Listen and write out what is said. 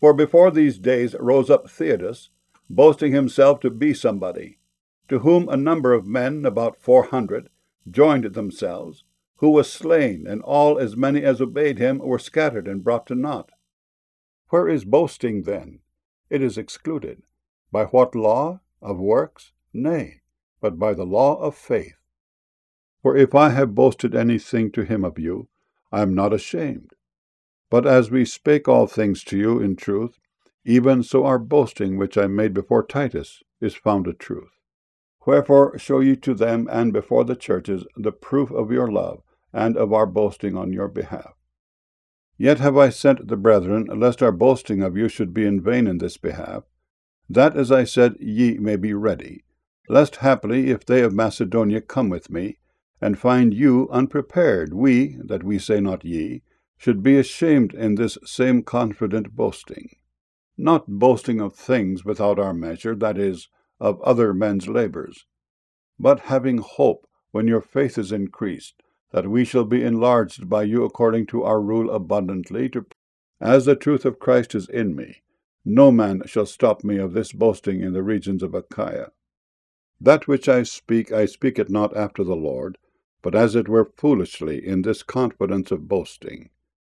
For before these days rose up Theudas, boasting himself to be somebody, to whom a number of men, about 400, joined themselves, who was slain, and all as many as obeyed him were scattered and brought to naught. Where is boasting then? It is excluded. By what law? Of works? Nay, but by the law of faith. For if I have boasted anything to him of you, I am not ashamed. But as we spake all things to you in truth, even so our boasting which I made before Titus is found a truth. Wherefore show ye to them and before the churches the proof of your love, and of our boasting on your behalf. Yet have I sent the brethren, lest our boasting of you should be in vain in this behalf, that, as I said, ye may be ready, lest haply, if they of Macedonia come with me, and find you unprepared, we, that we say not ye, should be ashamed in this same confident boasting. Not boasting of things without our measure, that is, of other men's labors, but having hope, when your faith is increased, that we shall be enlarged by you according to our rule abundantly, as the truth of Christ is in me. No man shall stop me of this boasting in the regions of Achaia. That which I speak it not after the Lord, but as it were foolishly, in this confidence of boasting,